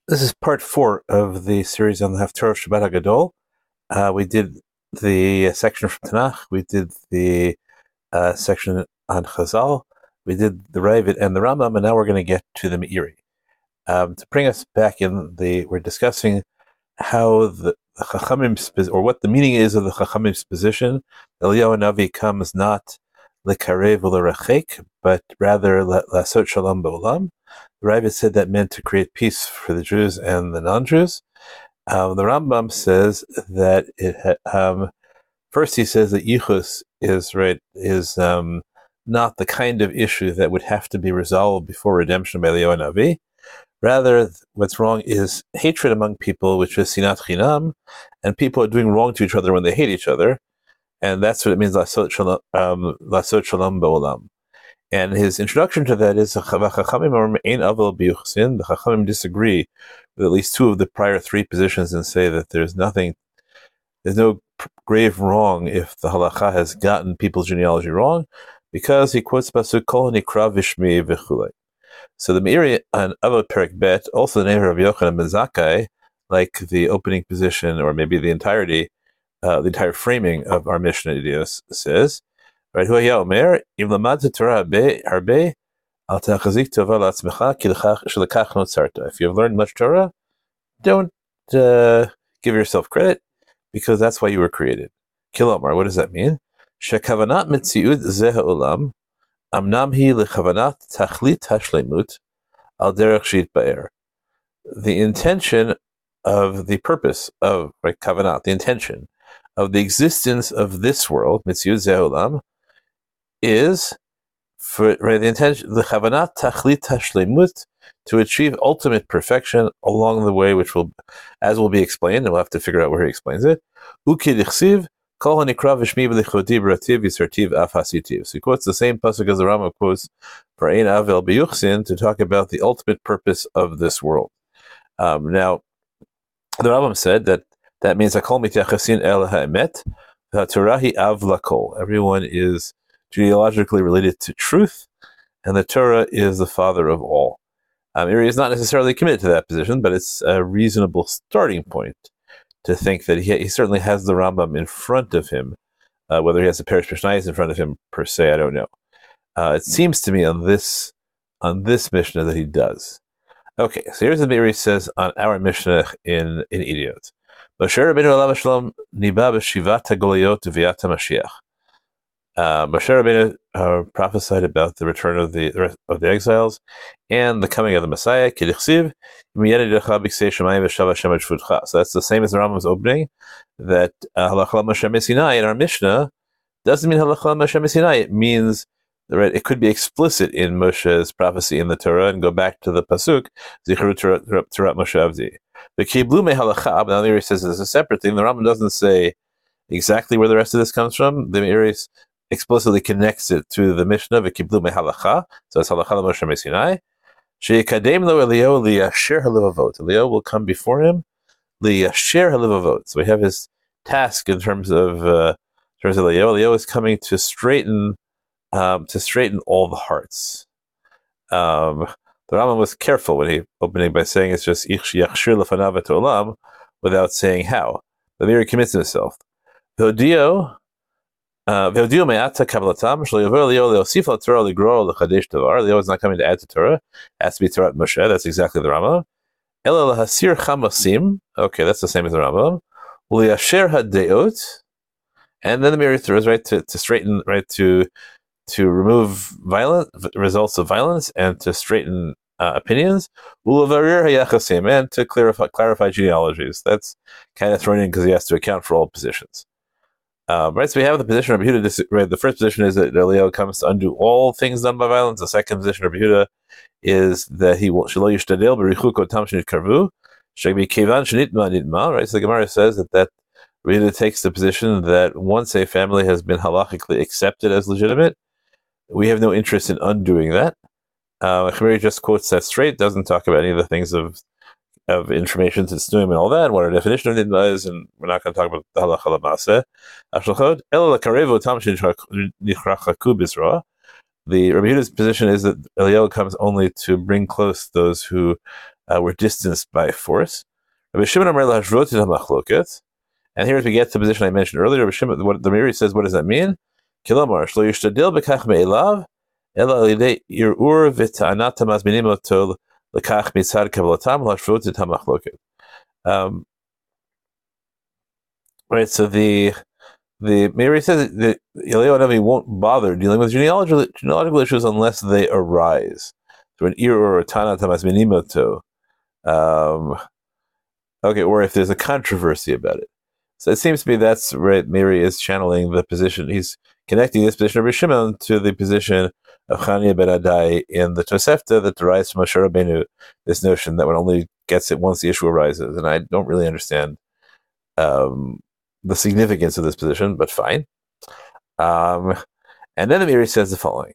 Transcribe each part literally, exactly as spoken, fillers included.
This is part four of the series on the Haftarah of Shabbat HaGadol. Uh, we did the section from Tanakh, we did the uh, section on Chazal, we did the Ravid and the Rambam, and now we're going to get to the Meiri. Um, to bring us back in, the we're discussing how the, the Chachamim's, or what the meaning is of the Chachamim's position. Eliyahu Navi comes not lekarev u'lerachek, but rather lasot shalom ba'olam. The Ravid said that meant to create peace for the Jews and the non-Jews. Um, the Rambam says that it ha- um, first he says that yichus is right is um, not the kind of issue that would have to be resolved before redemption by Eliyahu Navi. Rather, what's wrong is hatred among people, which is sinat chinam, and people are doing wrong to each other when they hate each other, and that's what it means lasot shalom, um, lasot shalom ba'olam. And his introduction to that is the Chachamim disagree with at least two of the prior three positions and say that there's nothing, there's no grave wrong if the halacha has gotten people's genealogy wrong, because he quotes pasuk kol nikra vishmi v'chulei. So the Meiri on Avot Perek Bet, also the name of Rabbi Yochanan ben Zakkai, like the opening position or maybe the entirety, uh, the entire framing of our Mishnah Idios says. Right, if you have learned much Torah, don't uh, give yourself credit, because that's why you were created. Kilomar, what does that mean? Shekavanat mitziut zeh ha'olam, amnam hi lechavanat tachlit hashlemut al derech shit ba'er. The intention of the purpose of right, kavanat, the intention of the existence of this world, mitziut zeh ha'olam, is for right, the intention, the chavanat tachlit hashlemut, to achieve ultimate perfection along the way, which will, as will be explained, and we'll have to figure out where he explains it. Ukidichsiv kol hanikra v'shmi v'lichoti b'rativ yisartiv af hasitiv. So he quotes the same pasuk as the Rambam quotes for Ein Avel B'Yuchsin to talk about the ultimate purpose of this world. Um, now, the Rambam said that that means hakol mityachasin el ha'emet v'haturahi av lakol. Everyone is genealogically related to truth, and the Torah is the father of all. Um, Meiri is not necessarily committed to that position, but it's a reasonable starting point to think that he, he certainly has the Rambam in front of him. Uh, whether he has the Perish Mishnayos in front of him per se, I don't know. Uh, it seems to me on this on this Mishnah that he does. Okay, so here's what Meiri says on our Mishnah in in Idiot. Moshe Rabbeinu alav shalom niba b'shivat hagoliot v'yat HaMashiach. Uh, Moshe Rabbeinu uh, prophesied about the return of the of the exiles and the coming of the Messiah. So that's the same as the Rambam's opening, that halachah Moshe Messinai in our Mishnah doesn't mean halachah Moshe Messinai. It means right. It could be explicit in Moshe's prophecy in the Torah and go back to the pasuk Zichru Torah Moshe Avdi. The Kiblu me halachah. Now the Meiri says it's a separate thing. The Rambam doesn't say exactly where the rest of this comes from. The Meiri explicitly connects it to the Mishnah v'kiblu mehalacha, so it's halacha l'Moshe Messinai. Sheikadem lo Eliyahu liyasher halivavot. Eliyahu will come before him liyasher halivavot. So we have his task in terms of uh, in terms of Eliyahu. Eliyahu is coming to straighten um, to straighten all the hearts. Um, the Rambam was careful when he opening by saying it's just ich yachshir lefanav et olam without saying how. The Meiri commits himself. V'odio. Uh, Eliyahu is not coming to add to Torah. It has to be Torah Moshe. That's exactly the Rambam. Okay, that's the same as the Rambam. And then the Meiri throws right to, to straighten, right to to remove violent results of violence and to straighten uh, opinions. And to clarify clarify genealogies. That's kind of thrown in because he has to account for all positions. Um, right, so we have the position of Rabbi Yehuda. Right, the first position is that Eliyahu comes to undo all things done by violence. The second position of Rabbi Yehuda is that he will shelo yishtadel b'richuk otam shenitkarvu shegbi kevan shenitma nitma. Right, so the Gemara says that that Rabbi Yehuda takes the position that once a family has been halachically accepted as legitimate, we have no interest in undoing that. Uh, Chemeri just quotes that straight, doesn't talk about any of the things of of information to Tznuim and all that, and what our definition of Nidma is, and we're not going to talk about the halacha l'maseh. Ashlachot ela lekarevu tam shenichrachaku b'Yisrael. The Rabbi Yehuda's position is that Eliyahu comes only to bring close those who uh, were distanced by force. Rabbi Shimon Amar Lahashvot HaMachloket. And here we get to the position I mentioned earlier. Rabbi Shimon, what the Meiri says, what does that mean? Kilomar shlo yishtadil bekach me'elav ela alidei irur v'ta'anat hamazminim oto lekach mitzad kavalatam lahashvot et hamachloket. Um, right. So the the Meiri says that Eliyahu Hanavi won't bother dealing with genealogical genealogical issues unless they arise through an irur or ta'anat hamazminim oto. Um, okay, or if there's a controversy about it. So it seems to me that's right. Meiri is channeling the position. He's connecting this position of Rabbi Shimon to the position of Chania ben Adai in the Tosefta that derives from Moshe Rabbeinu, this notion that one only gets it once the issue arises. And I don't really understand um, the significance of this position, but fine. Um, and then the Meiri says the following.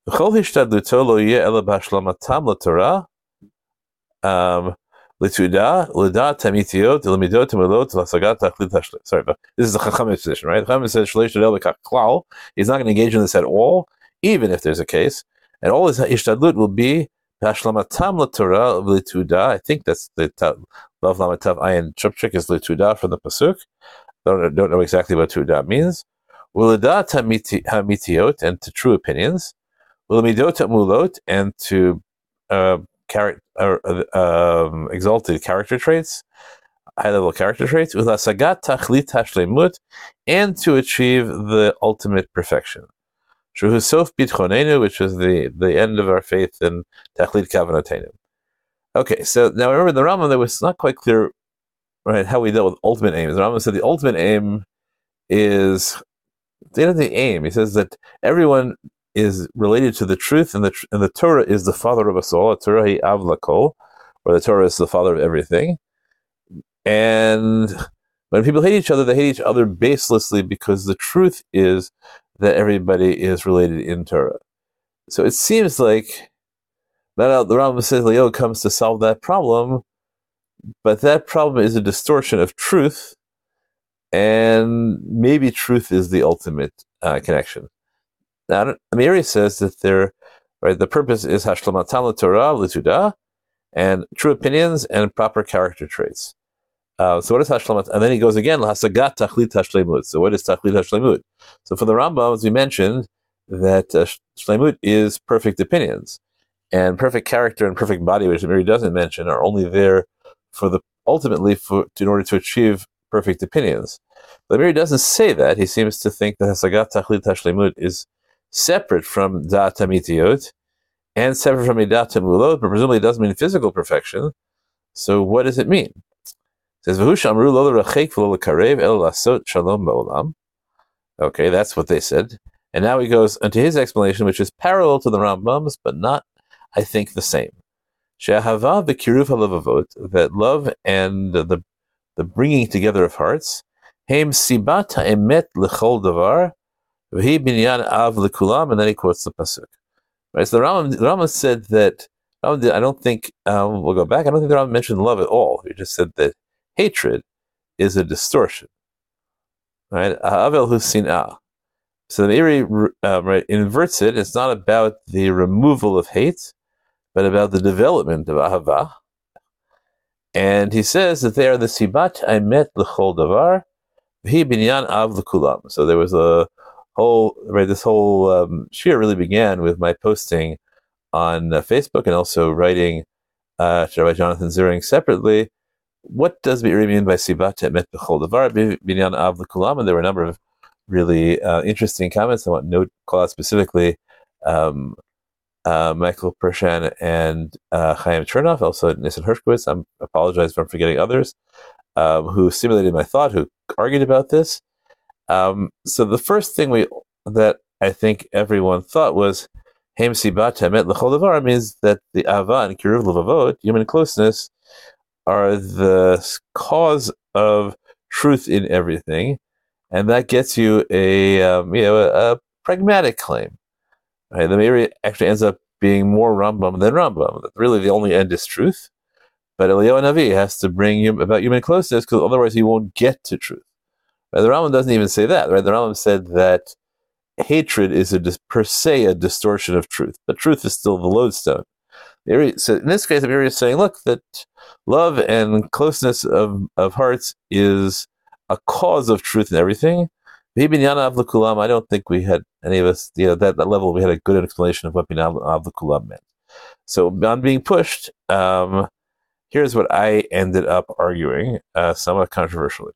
Um, Lituda, Lida, Tamitiot, Limidot, Timolot, Lasagat, Tachlit, Tashlit. Sorry, but this is the Chachamim position, right? The Chachamim says, Shleish Tadel B'Kaklau. He's not going to engage in this at all, even if there's a case. And all his Ishtadlut will be Pashlamatam LaTorah Lituda. I think that's the Lav Lamatav Ayin Chupchik is Lituda from the Pasuk. Don't, don't know exactly what Tuda means. Ulida Tamitiot, and to true opinions. Ulimidot Mulot, and to uh, Character, uh, um, exalted character traits, high-level character traits, with asagat tachlit hashlemut, and to achieve the ultimate perfection. Shuhu sof bitchonenu, which is the, the end of our faith, and tachlit kavanotenu. Okay, so now remember the Rambam, that was not quite clear, right, how we dealt with ultimate aims. The Rambam said the ultimate aim is the end of the aim. He says that everyone is related to the truth, and the and the Torah is the father of us all. Torah hi av lakol, or the Torah is the father of everything. And when people hate each other, they hate each other baselessly, because the truth is that everybody is related in Torah. So it seems like that the Rambam says Leo comes to solve that problem, but that problem is a distortion of truth, and maybe truth is the ultimate uh, connection. Now, Meiri says that there, right, the purpose is Hashlamatam Torah Lituda, and true opinions and proper character traits. Uh, so what is Hashlamat? And then he goes again, Hasagat Tachlit Hashlemut. So what is Tachlit Hashlemut? So for the Rambam, as we mentioned, that uh, Shlemut is perfect opinions, and perfect character and perfect body, which Meiri doesn't mention, are only there for the ultimately for in order to achieve perfect opinions. But Meiri doesn't say that. He seems to think that Hasagat Tachlit Hashlemut is separate from Da'at HaMitiot and separate from Midat HaMulot, but presumably it doesn't mean physical perfection. So what does it mean? It says, V'hu shamru lo l'rachek v'lo l'karev el lasot shalom ba'olam. Okay, that's what they said. And now he goes into his explanation, which is parallel to the Rambam's, but not, I think, the same. She'ahava v'kiruv halavavot, that love and the the bringing together of hearts, heim sibat ha'emet l'chol davar, V'hi binyan av l'kulam, and then he quotes the pasuk. Right, so the Rambam, the Rambam said that, I don't think, um, we'll go back, I don't think the Rambam mentioned love at all. He just said that hatred is a distortion. Right? Avel hu sin'ah. So the Meiri um, right, inverts it. It's not about the removal of hate, but about the development of ahava. And he says that they are the sibat aimet l'chol davar, v'hi binyan av l'kulam. So there was a whole, right, this whole um, shir really began with my posting on uh, Facebook, and also writing uh, to Rabbi Jonathan Ziering separately. What does Meiri mean by sibat emet b'chol davar binyan av l'kulam? And there were a number of really uh, interesting comments. I want to note, call out specifically um, uh, Michael Pershan and uh, Chaim Chernoff, also Nissen Hershkowitz. I apologize if I'm forgetting others, um, who stimulated my thought, who argued about this. Um, so the first thing we that I think everyone thought was Heim sibat emet l'chol davar means that the ava and kiruv levavot, human closeness, are the cause of truth in everything, and that gets you a um, you know a, a pragmatic claim. Right? The Meiri actually ends up being more Rambam than Rambam. Really, the only end is truth, but Eliyahu Hanavi has to bring you about human closeness, because otherwise he won't get to truth. Right? The Rambam doesn't even say that. Right? The Rambam said that hatred is a per se a distortion of truth, but truth is still the lodestone. So in this case, the Meiri is saying, look, that love and closeness of, of hearts is a cause of truth in everything. I don't think we had any of us, you know, that, that level, we had a good explanation of what Binyan Avlukulam meant. So on being pushed, um, here's what I ended up arguing, uh, somewhat controversially.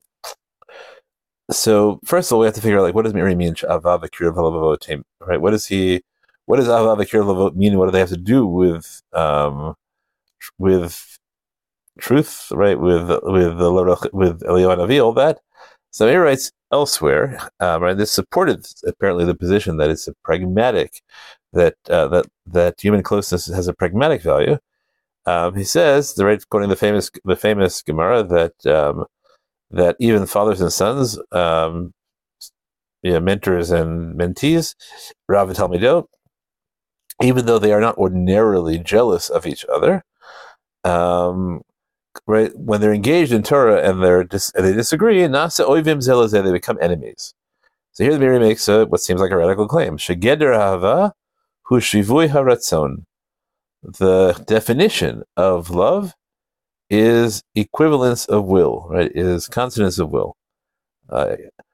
So first of all, we have to figure out, like, what does Meiri mean? Ava v'kirav halavavot, right? What does he? What does Ava v'kirav halavavot mean? What do they have to do with um, with truth, right? With with the with Eliyahu Hanavi, all that. So Meiri writes elsewhere, um, right? This supported apparently the position that it's a pragmatic, that uh, that that human closeness has a pragmatic value. Um, he says, the right, quoting the famous the famous Gemara, that um, that even fathers and sons, um, you know, mentors and mentees, Rav Talmido, even though they are not ordinarily jealous of each other, um, right, when they're engaged in Torah and they're dis- and they disagree, nasa oivim zelazeh, they become enemies. So here the Meiri makes a, what seems like a radical claim: shegeder hava hu shivui haratzon. The definition of love is equivalence of will, right? Is consonance of will. Uh,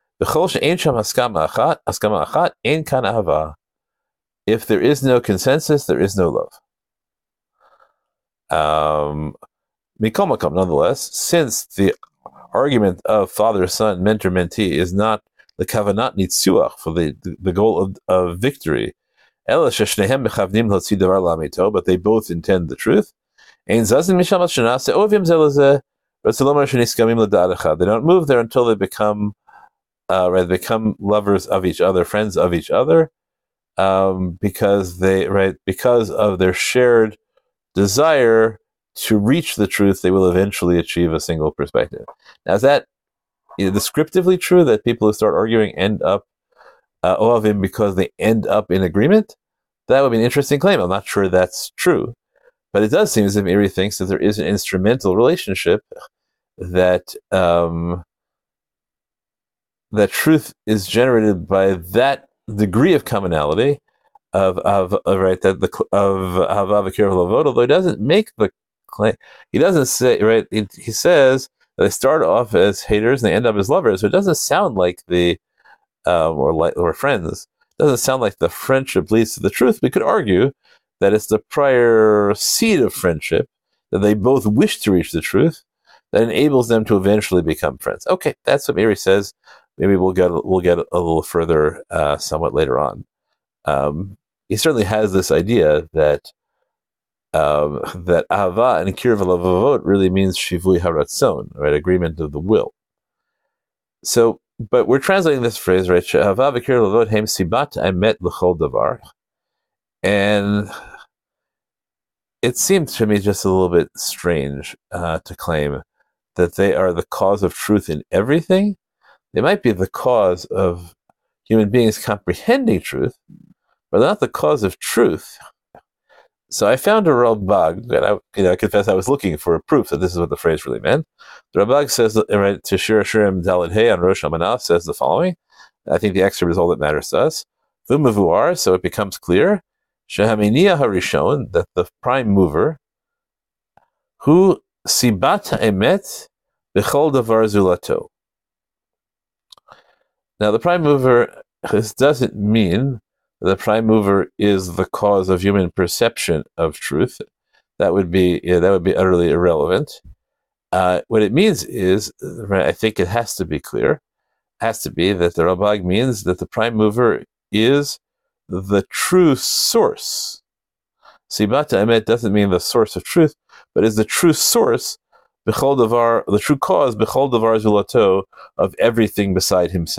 if there is no consensus, there is no love. Um, nonetheless, since the argument of father, son, mentor, mentee is not the kavanat nitzuach, for the, the, the goal of, of victory, but they both intend the truth. They don't move there until they become uh, right, become lovers of each other, friends of each other, um, because they right because of their shared desire to reach the truth. They will eventually achieve a single perspective. Now, is that, you know, descriptively true that people who start arguing end up uh, oavim because they end up in agreement? That would be an interesting claim. I'm not sure that's true. But it does seem as if Meiri thinks that there is an instrumental relationship, that um, that truth is generated by that degree of commonality of of, of right that the of hava v'kirav halavavot. Although he doesn't make the claim, he doesn't say right. He, he says they start off as haters and they end up as lovers. So it doesn't sound like the um, or like or friends. It doesn't sound like the friendship leads to the truth. We could argue that it's the prior seed of friendship, that they both wish to reach the truth, that enables them to eventually become friends. Okay, that's what Meiri says. Maybe we'll get we'll get a little further uh, somewhat later on. Um, he certainly has this idea that um, that ahava and kirav halavavot really means shivui haratzon, right, agreement of the will. So, but we're translating this phrase, right? Ahava v'kirav halavavot hem sibat emet l'chol davar. And it seemed to me just a little bit strange uh, to claim that they are the cause of truth in everything. They might be the cause of human beings comprehending truth, but they're not the cause of truth. So I found a Ralbag, and I, you know, I confess I was looking for a proof that this is what the phrase really meant. The Ralbag says, right, to Shir Hashirim Daled Hey on Rosh Hashanah, says the following. I think the excerpt is all that matters to us. V'mavuar, so it becomes clear. Shehaminiya harishon, that the prime mover, who sibat emet b'chol davar zulato. Now, the prime mover, this doesn't mean the prime mover is the cause of human perception of truth. That would be yeah, that would be utterly irrelevant. Uh, what it means is, right, I think it has to be clear, has to be that the Ralbag means that the prime mover is the true source. Sibata emet doesn't mean the source of truth, but is the true source, b'chol davar, the true cause, b'chol davar zulato, of everything beside himself.